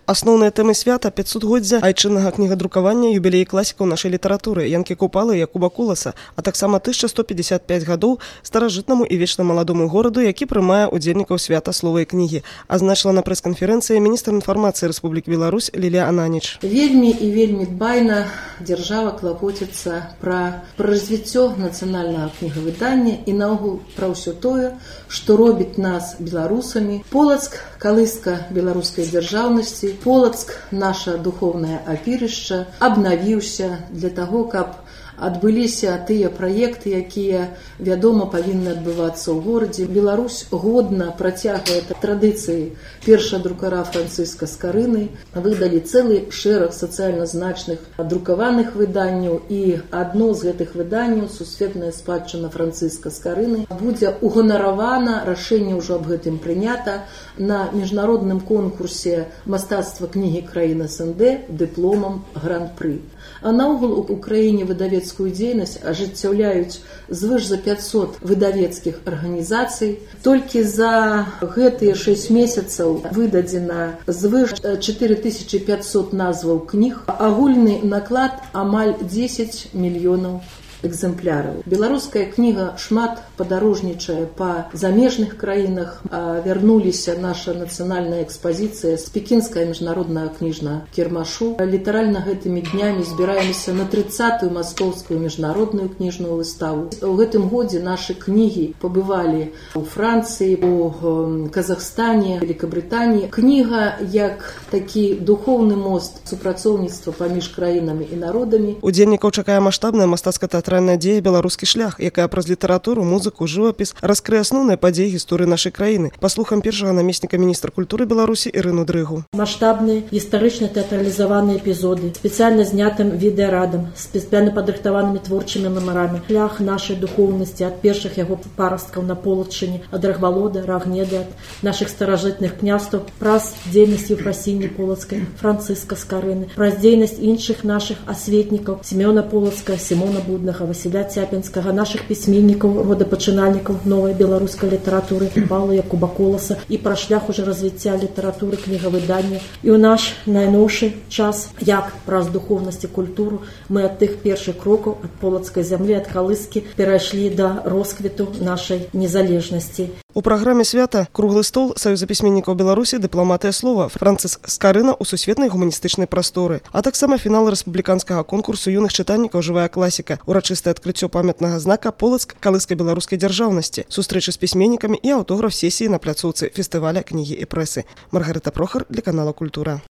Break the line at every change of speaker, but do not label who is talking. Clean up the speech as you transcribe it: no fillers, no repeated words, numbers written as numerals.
Асноўныя тэмы свята 500годдзя айчыннага кнігадрукавання, юбілеі класікаў нашай літаратуры Янкі Купалы і Якуба Куласа, а таксама 1155 гадоў старажытнаму і вечна маладому гораду, які прымае удзельнікаў свята слова і кнігі, азначыла на прэс-канферэнцыі міністр інфармацыі Рэспублікі Беларусь Лілія Ананіч.
Вельмі і вельмі дбайна дзяржава клапоціцца пра развіццё нацыянальнага кнігавыдання і наогул пра ўсё тое, што робіць нас беларусамі. Полацк – калыска беларускай дзяржаўнасці, Полацк – наша духовнае апірышча, абнавіўся для таго, каб адбыліся тыя праекты, якія, вядома, павінны адбывацца ў горадзе. Беларусь годна працягвае традыцыі першага друкара Францыска Скарыны. Выдалі цэлы шэраг сацыяльна значных друкаваных выданняў, і адно з гэтых выданняў, сусветная спадчына Францыска Скарыны, будзе уганаравана, рашэнне ўжо аб гэтым прынята, на міжнародным конкурсе мастацтва кнігі краін СНД дыпломам гран-пры. А наогул у краіне выдавецкую дзейнасць ажыццяўляюць звыш за 500 выдавецкіх арганізацый. Толькі за гэтыя 6 месяцаў выдадзена звыш 4500 назваў кніг, агульны наклад амаль 10 мільёнаў экземпляраў. Беларуская кніга шмат падарожнічае па замежных краінах. Вярнуліся наша нацыянальная экспазіцыя з пекінская міжнародная кніжна кірмашу. Літаральна гэтымі днямі збіраемся на 30-ю маскоўскую міжнародную кніжную выставу. У гэтым годзе нашы кнігі пабывалі у Францыі, у Казахстане, Великабрытаніі. Кніга як такі духоўны мост супрацоўніцтва паміж краінамі і народамі.
Удзельнікаў чакае маштабная мастацка-тэатральная дзея «Беларускі шлях», якая праз літаратуру, музыку, жывапіс раскрые асноўныя падзеі гісторыі нашай краіны. Па слухам першага намесніка міністра культуры Беларусі Ірыну Дрыгу.
Маштабныя гістарычна тэатралізаваныя эпізоды, спецыяльна знятым відэарадам, спецыяльна падрыхтаванымі творчымі нумарамі. Шлях нашай духоўнасці ад першых яго парасткаў на Полаччыне, ад Рагвалода, Рагнеда, ад нашых старажытных княстваў, праз дзейнасць Ефрасіні Полацкай, Францыска Скарыны, праз дзейнасць іншых нашых асветнікаў, Семёна Полацкага, Сімона Буднага, Васіля Цяпінскага, нашых пісьменнікаў, родапачынальнікаў новай беларускай літаратуры, Павла Якуба Куласа, і пра шлях уже развіцця літаратуры, кнігавыдання. І ў наш найноўшы час, як праз духоўнасць і культуру, мы ад тых першых крокаў, ад полацкай зямлі, ад калыскі, перайшлі да росквіту нашай незалежнасці.
У праграме свята круглы стол Саюза пісьменнікаў Беларусі «Дыпламатыя слова» Францыск Скарына ў сусветнай гуманістычнай прасторы, а таксама фінал рэспубліканскага конкурсу юных чытальнікаў «Жывая класіка», урачыстае адкрыццё памятнага знака «Полацк» калыскай беларускай дзяржаўнасці, сустрэчы з пісьменнікамі і аўтограф сесіі на пляцоўцы фестываля кнігі і прэсы. Маргарыта Прохар для канала «Культура».